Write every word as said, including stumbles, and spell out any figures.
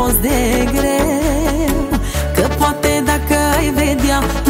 fost de greu, că poate dacă ai vedea